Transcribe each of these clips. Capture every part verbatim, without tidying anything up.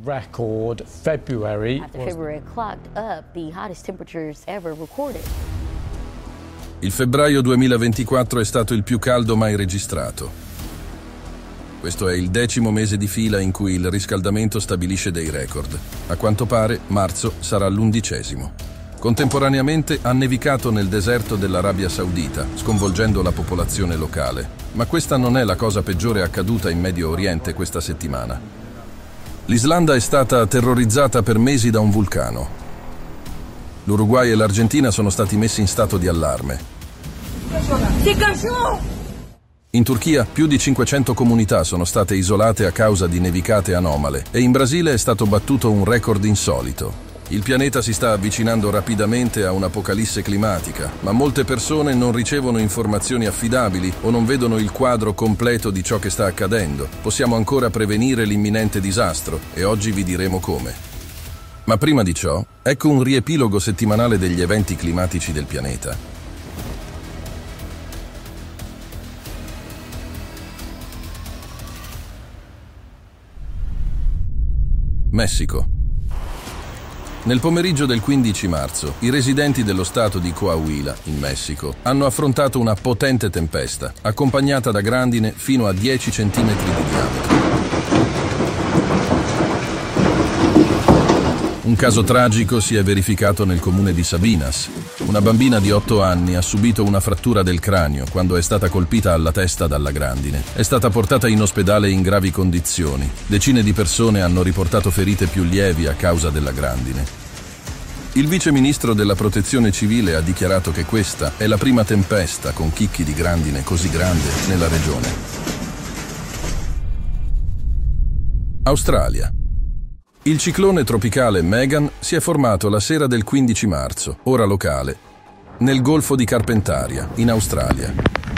record February. After February clocked up the hottest temperatures ever recorded. Il febbraio duemilaventiquattro è stato il più caldo mai registrato. Questo è il decimo mese di fila in cui il riscaldamento stabilisce dei record. A quanto pare, marzo sarà l'undicesimo. Contemporaneamente ha nevicato nel deserto dell'Arabia Saudita, sconvolgendo la popolazione locale. Ma questa non è la cosa peggiore accaduta in Medio Oriente questa settimana. L'Islanda è stata terrorizzata per mesi da un vulcano. L'Uruguay e l'Argentina sono stati messi in stato di allarme. In Turchia più di cinquecento comunità sono state isolate a causa di nevicate anomale e in Brasile è stato battuto un record insolito. Il pianeta si sta avvicinando rapidamente a un'apocalisse climatica, ma molte persone non ricevono informazioni affidabili o non vedono il quadro completo di ciò che sta accadendo. Possiamo ancora prevenire l'imminente disastro e oggi vi diremo come. Ma prima di ciò, ecco un riepilogo settimanale degli eventi climatici del pianeta. Messico. Nel pomeriggio del quindici marzo, i residenti dello stato di Coahuila, in Messico, hanno affrontato una potente tempesta, accompagnata da grandine fino a dieci centimetri di diametro. Un caso tragico si è verificato nel comune di Sabinas. Una bambina di otto anni ha subito una frattura del cranio quando è stata colpita alla testa dalla grandine. È stata portata in ospedale in gravi condizioni. Decine di persone hanno riportato ferite più lievi a causa della grandine. Il vice ministro della Protezione Civile ha dichiarato che questa è la prima tempesta con chicchi di grandine così grande nella regione. Australia. Il ciclone tropicale Megan si è formato la sera del quindici marzo, ora locale, nel Golfo di Carpentaria, in Australia.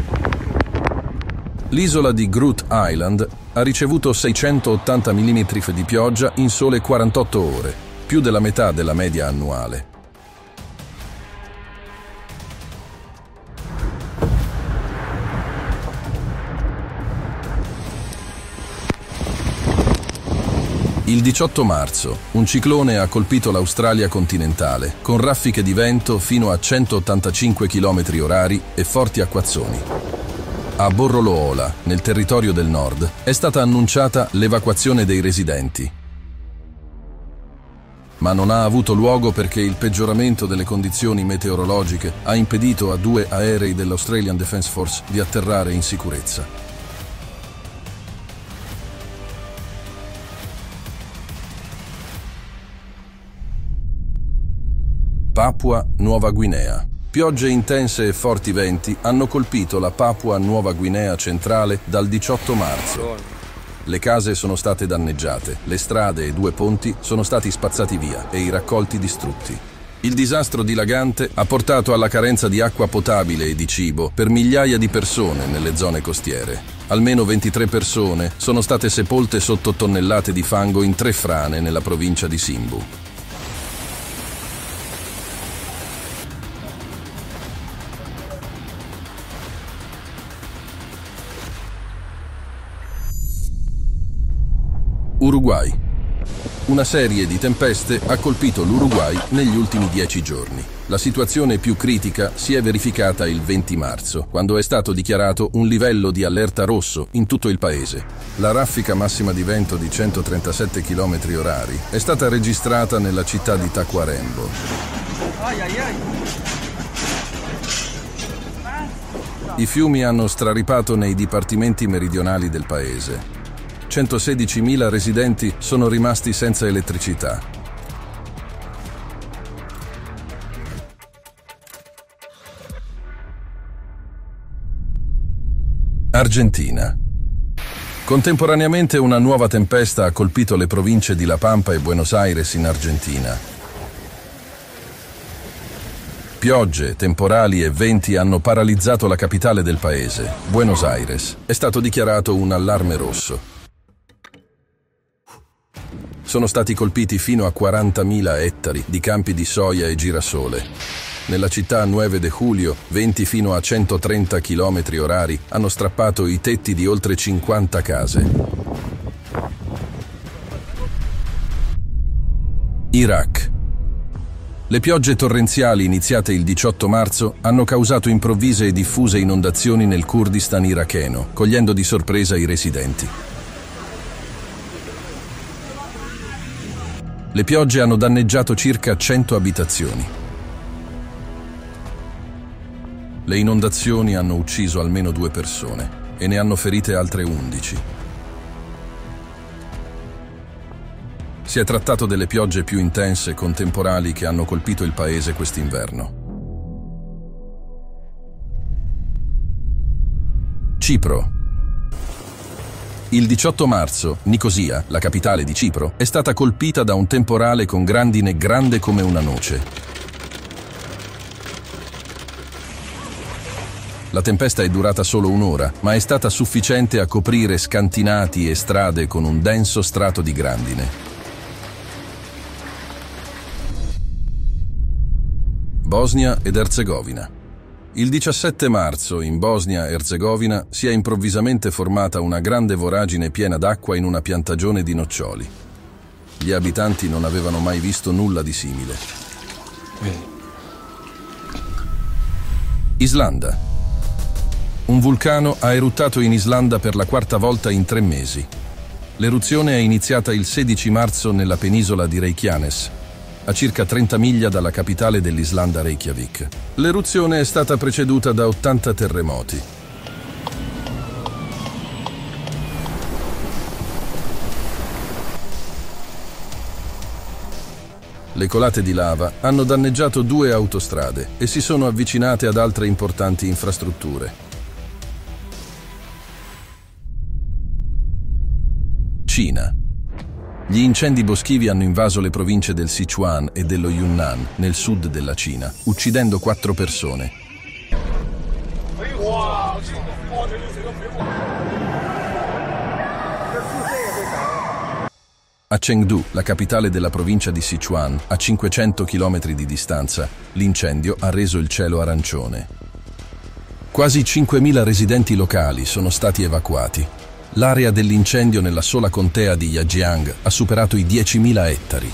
L'isola di Groote Eylandt ha ricevuto seicentottanta millimetri di pioggia in sole quarantotto ore, più della metà della media annuale. Il diciotto marzo, un ciclone ha colpito l'Australia continentale, con raffiche di vento fino a centottantacinque chilometri orari e forti acquazzoni. A Borroloola, nel territorio del nord, è stata annunciata l'evacuazione dei residenti. Ma non ha avuto luogo perché il peggioramento delle condizioni meteorologiche ha impedito a due aerei dell'Australian Defence Force di atterrare in sicurezza. Papua Nuova Guinea. Piogge intense e forti venti hanno colpito la Papua Nuova Guinea centrale dal diciotto marzo. Le case sono state danneggiate, le strade e due ponti sono stati spazzati via e i raccolti distrutti. Il disastro dilagante ha portato alla carenza di acqua potabile e di cibo per migliaia di persone nelle zone costiere. Almeno ventitré persone sono state sepolte sotto tonnellate di fango in tre frane nella provincia di Simbu. Uruguay. Una serie di tempeste ha colpito l'Uruguay negli ultimi dieci giorni. La situazione più critica si è verificata il venti marzo, quando è stato dichiarato un livello di allerta rosso in tutto il paese. La raffica massima di vento di centotrentasette chilometri orari è stata registrata nella città di Tacuarembó. I fiumi hanno straripato nei dipartimenti meridionali del paese. centosedicimila residenti sono rimasti senza elettricità. Argentina. Contemporaneamente una nuova tempesta ha colpito le province di La Pampa e Buenos Aires in Argentina. Piogge, temporali e venti hanno paralizzato la capitale del paese, Buenos Aires. È stato dichiarato un allarme rosso. Sono stati colpiti fino a quarantamila ettari di campi di soia e girasole. Nella città nove de Julio, venti fino a centotrenta chilometri orari hanno strappato i tetti di oltre cinquanta case. Iraq. Le piogge torrenziali iniziate il diciotto marzo hanno causato improvvise e diffuse inondazioni nel Kurdistan iracheno, cogliendo di sorpresa i residenti. Le piogge hanno danneggiato circa cento abitazioni. Le inondazioni hanno ucciso almeno due persone e ne hanno ferite altre undici. Si è trattato delle piogge più intense con temporali che hanno colpito il paese quest'inverno. Cipro. Il diciotto marzo, Nicosia, la capitale di Cipro, è stata colpita da un temporale con grandine grande come una noce. La tempesta è durata solo un'ora, ma è stata sufficiente a coprire scantinati e strade con un denso strato di grandine. Bosnia ed Erzegovina. Il diciassette marzo, in Bosnia e Erzegovina, si è improvvisamente formata una grande voragine piena d'acqua in una piantagione di noccioli. Gli abitanti non avevano mai visto nulla di simile. Islanda. Un vulcano ha eruttato in Islanda per la quarta volta in tre mesi. L'eruzione è iniziata il sedici marzo nella penisola di Reykjanes, a circa trenta miglia dalla capitale dell'Islanda Reykjavik. L'eruzione è stata preceduta da ottanta terremoti. Le colate di lava hanno danneggiato due autostrade e si sono avvicinate ad altre importanti infrastrutture. Cina. Gli incendi boschivi hanno invaso le province del Sichuan e dello Yunnan, nel sud della Cina, uccidendo quattro persone. A Chengdu, la capitale della provincia di Sichuan, a cinquecento chilometri di distanza, l'incendio ha reso il cielo arancione. Quasi cinquemila residenti locali sono stati evacuati. L'area dell'incendio nella sola contea di Yajiang ha superato i diecimila ettari.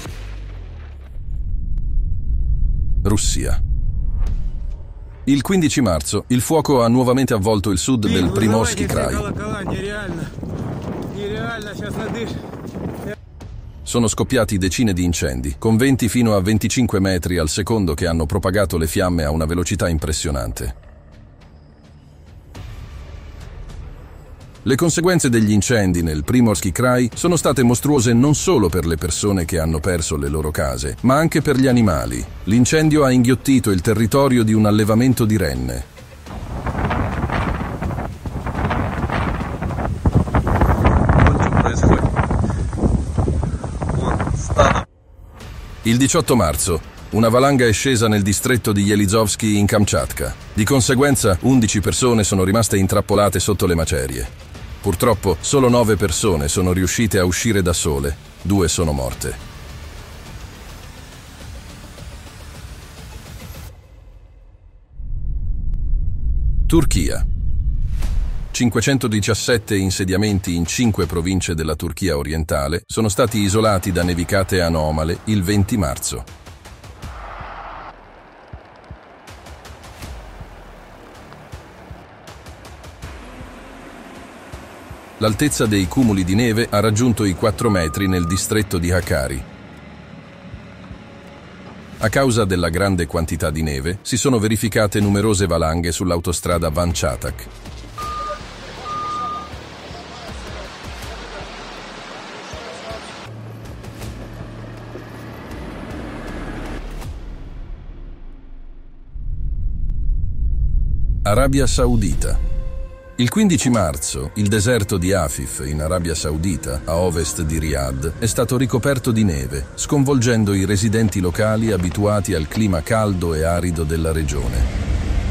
Russia. Il quindici marzo il fuoco ha nuovamente avvolto il sud del Primorsky Krai. Sono scoppiati decine di incendi, con venti fino a venticinque metri al secondo che hanno propagato le fiamme a una velocità impressionante. Le conseguenze degli incendi nel Primorsky Krai sono state mostruose non solo per le persone che hanno perso le loro case, ma anche per gli animali. L'incendio ha inghiottito il territorio di un allevamento di renne. Il diciotto marzo, una valanga è scesa nel distretto di Yelizovsky in Kamchatka. Di conseguenza, undici persone sono rimaste intrappolate sotto le macerie. Purtroppo, solo nove persone sono riuscite a uscire da sole, due sono morte. Turchia. cinquecentodiciassette insediamenti in cinque province della Turchia orientale sono stati isolati da nevicate anomale il venti marzo. L'altezza dei cumuli di neve ha raggiunto i quattro metri nel distretto di Hakkari. A causa della grande quantità di neve, si sono verificate numerose valanghe sull'autostrada Van Chatak. Arabia Saudita. Il quindici marzo, il deserto di Afif, in Arabia Saudita, a ovest di Riyadh, è stato ricoperto di neve, sconvolgendo i residenti locali abituati al clima caldo e arido della regione.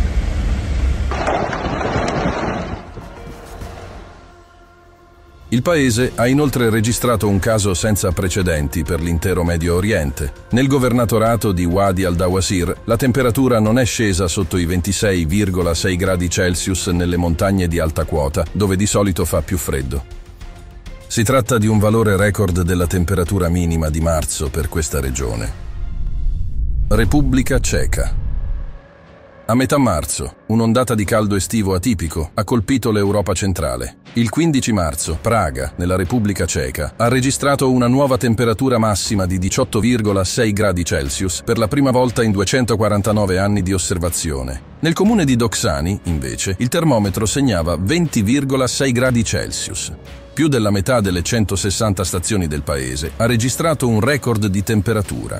Il paese ha inoltre registrato un caso senza precedenti per l'intero Medio Oriente. Nel governatorato di Wadi al-Dawasir la temperatura non è scesa sotto i ventisei virgola sei gradi Celsius nelle montagne di alta quota, dove di solito fa più freddo. Si tratta di un valore record della temperatura minima di marzo per questa regione. Repubblica Ceca. A metà marzo, un'ondata di caldo estivo atipico ha colpito l'Europa centrale. Il quindici marzo, Praga, nella Repubblica Ceca, ha registrato una nuova temperatura massima di diciotto virgola sei gradi Celsius per la prima volta in duecentoquarantanove anni di osservazione. Nel comune di Doksani, invece, il termometro segnava venti virgola sei gradi Celsius. Più della metà delle centosessanta stazioni del paese ha registrato un record di temperatura.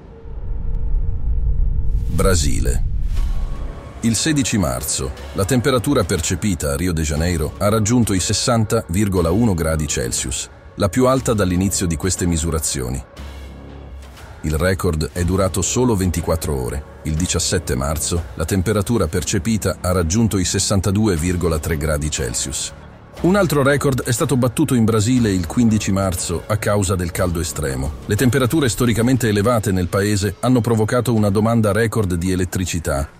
Brasile. Il sedici marzo, la temperatura percepita a Rio de Janeiro ha raggiunto i sessanta virgola uno gradi Celsius, la più alta dall'inizio di queste misurazioni. Il record è durato solo ventiquattro ore. Il diciassette marzo, la temperatura percepita ha raggiunto i sessantadue virgola tre gradi Celsius. Un altro record è stato battuto in Brasile il quindici marzo a causa del caldo estremo. Le temperature storicamente elevate nel paese hanno provocato una domanda record di elettricità.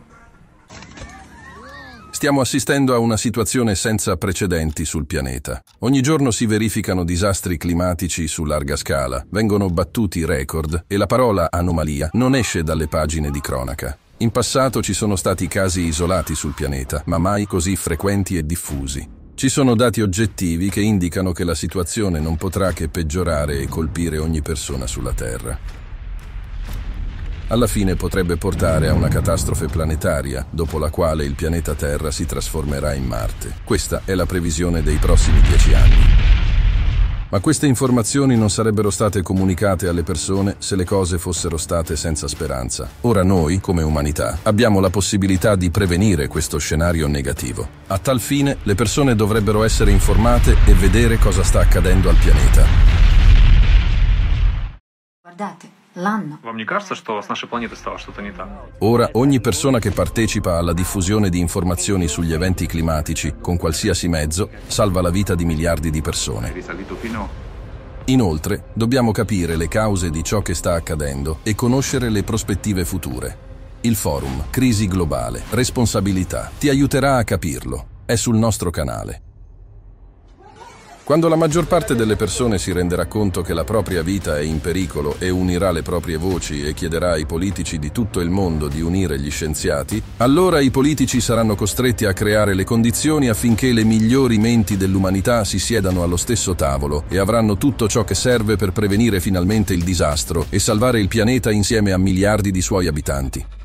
Stiamo assistendo a una situazione senza precedenti sul pianeta. Ogni giorno si verificano disastri climatici su larga scala, vengono battuti record e la parola anomalia non esce dalle pagine di cronaca. In passato ci sono stati casi isolati sul pianeta, ma mai così frequenti e diffusi. Ci sono dati oggettivi che indicano che la situazione non potrà che peggiorare e colpire ogni persona sulla Terra. Alla fine potrebbe portare a una catastrofe planetaria, dopo la quale il pianeta Terra si trasformerà in Marte. Questa è la previsione dei prossimi dieci anni. Ma queste informazioni non sarebbero state comunicate alle persone se le cose fossero state senza speranza. Ora noi, come umanità, abbiamo la possibilità di prevenire questo scenario negativo. A tal fine, le persone dovrebbero essere informate e vedere cosa sta accadendo al pianeta. Guardate. L'anno. Вам не кажется, что с нашей планетой стало что-то не так? Ora, ogni persona che partecipa alla diffusione di informazioni sugli eventi climatici, con qualsiasi mezzo, salva la vita di miliardi di persone. Inoltre, dobbiamo capire le cause di ciò che sta accadendo e conoscere le prospettive future. Il forum Crisi Globale, Responsabilità ti aiuterà a capirlo. È sul nostro canale. Quando la maggior parte delle persone si renderà conto che la propria vita è in pericolo e unirà le proprie voci e chiederà ai politici di tutto il mondo di unire gli scienziati, allora i politici saranno costretti a creare le condizioni affinché le migliori menti dell'umanità si siedano allo stesso tavolo e avranno tutto ciò che serve per prevenire finalmente il disastro e salvare il pianeta insieme a miliardi di suoi abitanti.